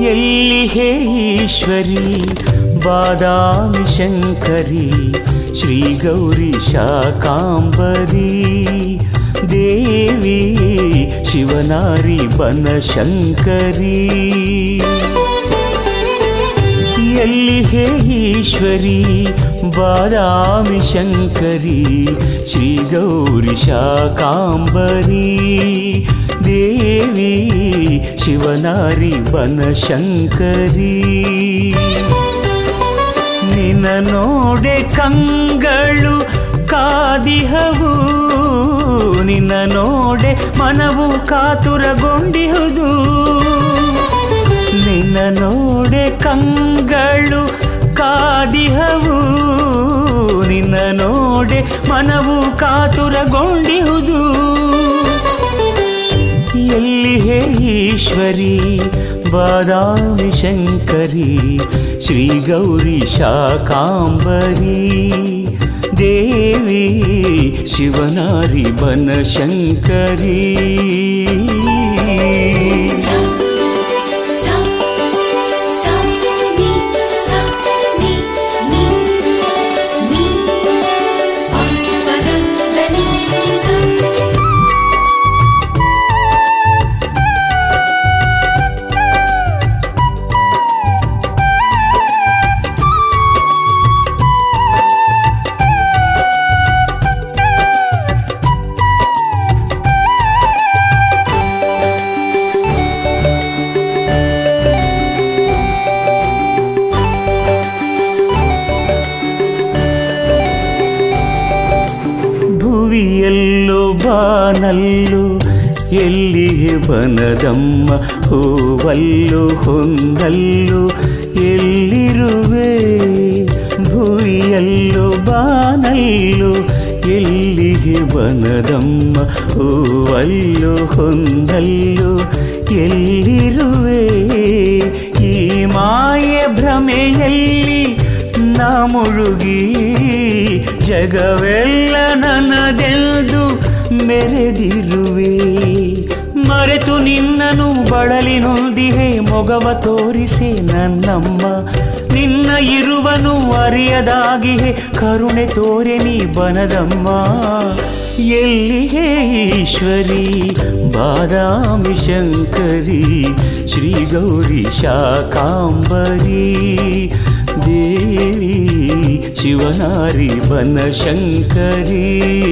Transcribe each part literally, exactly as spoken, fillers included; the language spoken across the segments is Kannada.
ಎಲ್ಲಿಹೇ ಈಶ್ವರಿ ಬಾದಾಮಿ ಶಂಕರಿ ಶ್ರೀ ಗೌರಿ ಶಾಕಾಂಬರಿ ದೇವಿ ಶಿವನಾರಿ ಬನಶಂಕರಿ ಎಲ್ಲಿಹೇ ಈಶ್ವರಿ ಬಾದಾಮಿ ಶಂಕರಿ ಶ್ರೀ ಗೌರಿ ಶಾಕಾಂಬರಿ ದೇವಿ ಶಿವನಾರಿ ಬನಶಂಕರಿ ನಿನ್ನ ನೋಡೆ ಕಂಗಳು ಕಾದಿಹವು ನಿನ್ನ ನೋಡೆ ಮನವು ಕಾತುರಗೊಂಡಿಹುದು ನಿನ್ನ ನೋಡೆ ಕಂಗಳು ಕಾದಿಹವು ನಿನ್ನ ನೋಡೆ ಮನವು ಕಾತುರಗೊಂಡಿಹುದು ಎಲ್ಲಿಹೇ ಈಶ್ವರಿ ಬಾದಾಮಿ ಶಂಕರಿ ಶ್ರೀ ಗೌರಿ ಶಾಕಾಂಬರಿ ದೇವಿ ಶಿವನಾರಿ ಬನಶಂಕರಿ ಭುವಿಯಲ್ಲೋ ಬಾನಲ್ಲೋ ಎಲ್ಲಿಯೇ ಬನದಮ್ಮ ಹೂವಲ್ಲೋ ಹೊನ್ನಲ್ಲೋ ಎಲ್ಲಿರುವೆ ಭುವಿಯಲ್ಲೋ ಬಾನಲ್ಲೋ ಎಲ್ಲಿಯೇ ಬನದಮ್ಮ ಹೂವಲ್ಲೋ ಹೊನ್ನಲ್ಲೋ ಎಲ್ಲಿರುವೆ ಈ ಮಾಯೆ ಭ್ರಮೆಯಲ್ಲಿ ನಾ ಮುಳುಗಿ ಜಗವೆಲ್ಲ ನನ್ನದೆಂದು ಮೆರೆದಿರುವೆ ಮರೆತು ನಿನ್ನನು ಬಳಲಿ ನೊಂದಿಹೆ ಮೊಗವ ತೋರಿಸೆ ನನ್ನಮ್ಮ ನಿನ್ನ ಇರುವನು ಅರಿಯದಾಗಿಹೆ ಕರುಣೆ ತೋರೆ ನೀ ಬನದಮ್ಮ ಎಲ್ಲಿಹೇ ಈಶ್ವರಿ ಬಾದಾಮಿ ಶಂಕರಿ ಶ್ರೀ ಗೌರಿ ಶಾಕಾಂಬರಿ ದೇವಿ ಶಿವನಾರಿ ಬನಶಂಕರಿ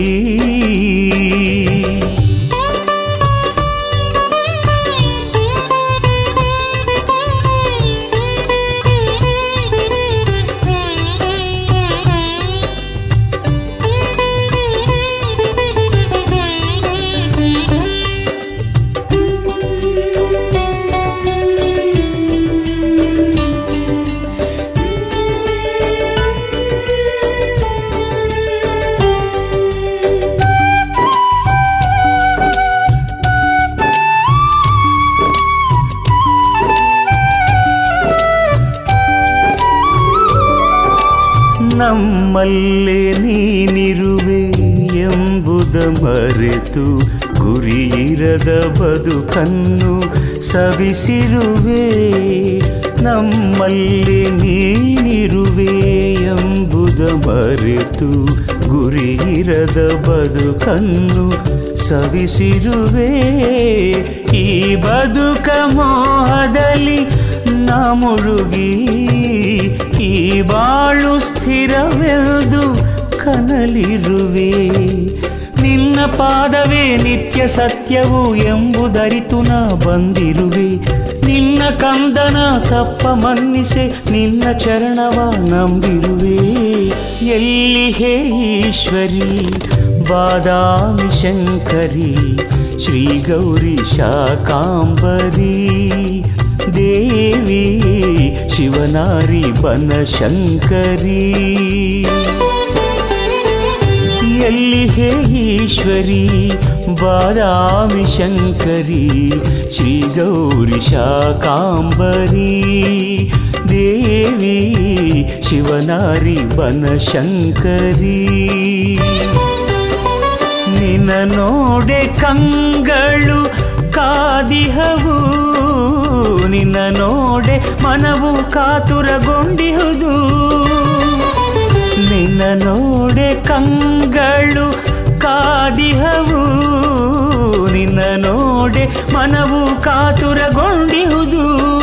ನಮ್ಮಲ್ಲೇ ನೀನಿರುವೆ ಎಂಬುದ ಮರೆತು ಗುರಿಯಿರದ ಬದುಕನ್ನು ಸವಿಸಿರುವೆ ನಮ್ಮಲ್ಲೇ ನೀನಿರುವೆ ಎಂಬುದ ಮರೆತು ಗುರಿಯಿರದ ಬದುಕನ್ನು ಸವಿಸಿರುವೆ ಈ ಬದುಕ ಮೋಹದಲ್ಲಿ ನಾ ಮುಳುಗಿ ಈ ಬಾಳು ಸ್ಥಿರವೆಂದು ಕನಲಿರುವೆ ನಿನ್ನ ಪಾದವೇ ನಿತ್ಯ ಸತ್ಯವು ಎಂಬುದರಿತು ನಾ ಬಂದಿರುವೆ ನಿನ್ನ ಕಂದನ ತಪ್ಪ ಮನ್ನಿಸೆ ನಿನ್ನ ಚರಣವ ನಂಬಿರುವೆ ಎಲ್ಲಿಹೇ ಈಶ್ವರಿ ಬಾದಾಮಿ ಶಂಕರಿ ಶ್ರೀ ಗೌರಿ ಶಾಕಾಂಬರಿ ದೇವಿ ಶಿವನಾರಿ ಬನಶಂಕರಿ ಎಲ್ಲಿಹೇ ಈಶ್ವರಿ ಬಾದಾಮಿ ಶಂಕರಿ ಶ್ರೀ ಗೌರಿ ಶಾಕಾಂಬರಿ ದೇವಿ ಶಿವನಾರಿ ಬನಶಂಕರಿ ನಿನ್ನ ನೋಡೆ ಕಂಗಳು ಕಾದಿಹವು ನಿನ್ನ ನೋಡೆ ಮನವು ಕಾತುರಗೊಂಡಿಹುದು ನಿನ್ನ ನೋಡೆ ಕಂಗಳು ಕಾದಿಹವು ನಿನ್ನ ನೋಡೆ ಮನವು ಕಾತುರಗೊಂಡಿಹುದು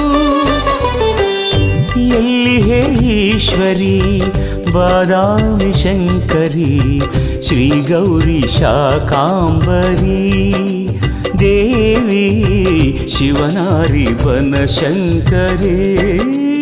ಎಲ್ಲಿ ಹೇ ಈಶ್ವರಿ ಬಾದಾಮಿ ಶಂಕರಿ ಶ್ರೀ ಗೌರಿ ಶಾಕಾಂಬರಿ ದೇವಿ ಶಿವನಾರಿ ಬನಶಂಕರಿ